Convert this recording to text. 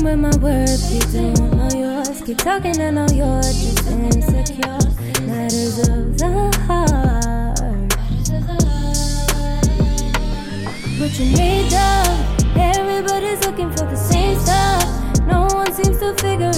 with my worth, you don't know yours. Keep talking, I know you're just insecure. Matters of the heart. But you made up. Everybody's looking for the same stuff. No one seems to figure